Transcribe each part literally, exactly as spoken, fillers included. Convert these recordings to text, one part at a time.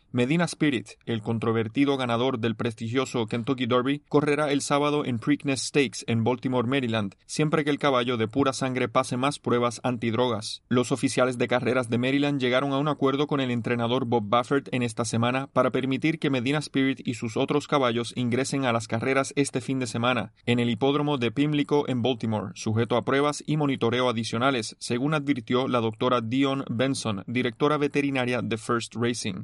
Medina Spirit, el controvertido ganador del prestigioso Kentucky Derby, correrá el sábado en Preakness Stakes en Baltimore, Maryland, siempre que el caballo de pura sangre pase más pruebas antidrogas. Los oficiales de carreras de Maryland llegaron a un acuerdo con el entrenador Bob Baffert en esta semana para permitir que Medina Spirit y sus otros caballos ingresen a las carreras este fin de semana, en el hipódromo de Pimlico en Baltimore, sujeto a pruebas y monitoreo adicionales, según advirtió la doctora Dion Benson, directora veterinaria de First Racing.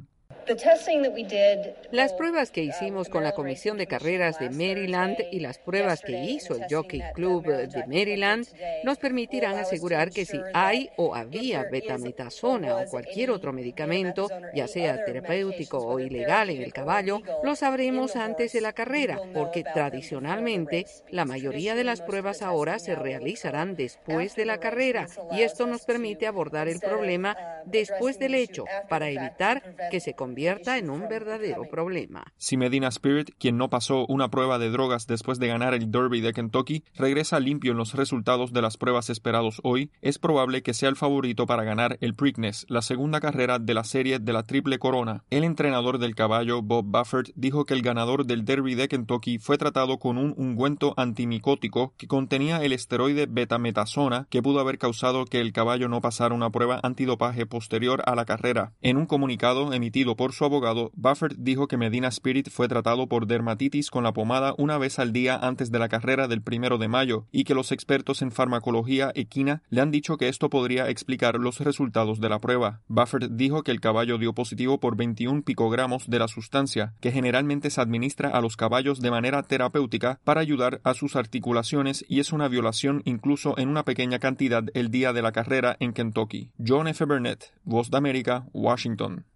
Las pruebas que hicimos con la Comisión de Carreras de Maryland y las pruebas que hizo el Jockey Club de Maryland nos permitirán asegurar que si hay o había betametasona o cualquier otro medicamento, ya sea terapéutico o ilegal en el caballo, lo sabremos antes de la carrera, porque tradicionalmente la mayoría de las pruebas ahora se realizarán después de la carrera y esto nos permite abordar el problema después del hecho para evitar que se convierta en un verdadero problema. Si Medina Spirit, quien no pasó una prueba de drogas después de ganar el Derby de Kentucky, regresa limpio en los resultados de las pruebas esperados hoy, es probable que sea el favorito para ganar el Preakness, la segunda carrera de la serie de la Triple Corona. El entrenador del caballo, Bob Baffert, dijo que el ganador del Derby de Kentucky fue tratado con un ungüento antimicótico que contenía el esteroide betametasona que pudo haber causado que el caballo no pasara una prueba antidopaje posterior a la carrera. En un comunicado emitido por su abogado, Baffert dijo que Medina Spirit fue tratado por dermatitis con la pomada una vez al día antes de la carrera del primero de mayo y que los expertos en farmacología equina le han dicho que esto podría explicar los resultados de la prueba. Baffert dijo que el caballo dio positivo por veintiún picogramos de la sustancia, que generalmente se administra a los caballos de manera terapéutica para ayudar a sus articulaciones y es una violación incluso en una pequeña cantidad el día de la carrera en Kentucky. John F. Burnett, Voz de América, Washington.